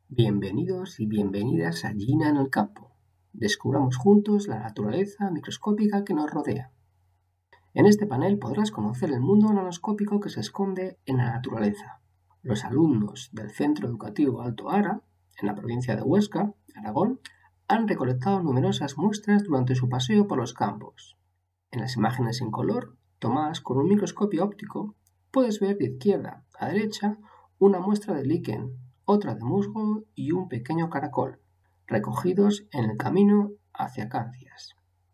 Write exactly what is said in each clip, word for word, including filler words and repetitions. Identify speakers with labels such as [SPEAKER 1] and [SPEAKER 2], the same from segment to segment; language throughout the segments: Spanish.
[SPEAKER 1] Bienvenidos y bienvenidas a Gina en el campo. Descubramos juntos la naturaleza microscópica que nos rodea. En este panel podrás conocer el mundo nanoscópico que se esconde en la naturaleza. Los alumnos del Centro Educativo Alto Ara, en la provincia de Huesca, Aragón, han recolectado numerosas muestras durante su paseo por los campos. En las imágenes en color, tomadas con un microscopio óptico, puedes ver de izquierda a derecha una muestra de líquen, otra de musgo y un pequeño caracol, recogidos en el camino hacia Cancias.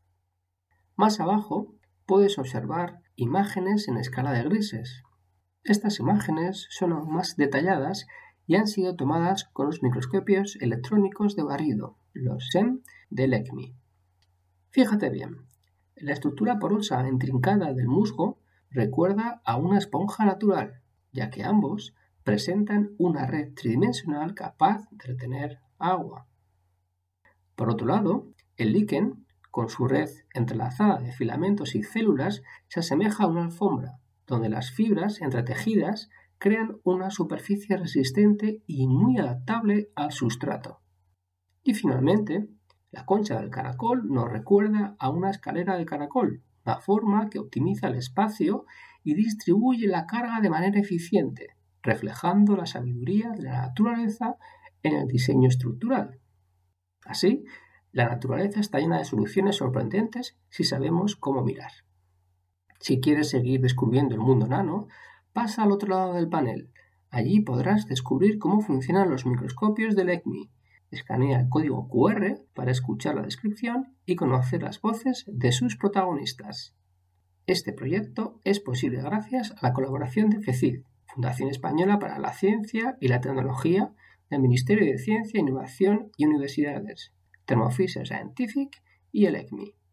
[SPEAKER 1] Más abajo puedes observar imágenes en escala de grises. Estas imágenes son aún más detalladas y han sido tomadas con los microscopios electrónicos de barrido, los S E M del E C M I. Fíjate bien, la estructura porosa intrincada del musgo recuerda a una esponja natural, ya que ambos presentan una red tridimensional capaz de retener agua. Por otro lado, el líquen, con su red entrelazada de filamentos y células, se asemeja a una alfombra, donde las fibras entretejidas crean una superficie resistente y muy adaptable al sustrato. Y finalmente, la concha del caracol nos recuerda a una escalera de caracol, una forma que optimiza el espacio y distribuye la carga de manera eficiente, reflejando la sabiduría de la naturaleza en el diseño estructural. Así, la naturaleza está llena de soluciones sorprendentes si sabemos cómo mirar. Si quieres seguir descubriendo el mundo nano, pasa al otro lado del panel. Allí podrás descubrir cómo funcionan los microscopios del E C M I. Escanea el código cu erre para escuchar la descripción y conocer las voces de sus protagonistas. Este proyecto es posible gracias a la colaboración de FECID, Fundación Española para la Ciencia y la Tecnología, del Ministerio de Ciencia, Innovación y Universidades, Thermo Fisher Scientific y el E C M I.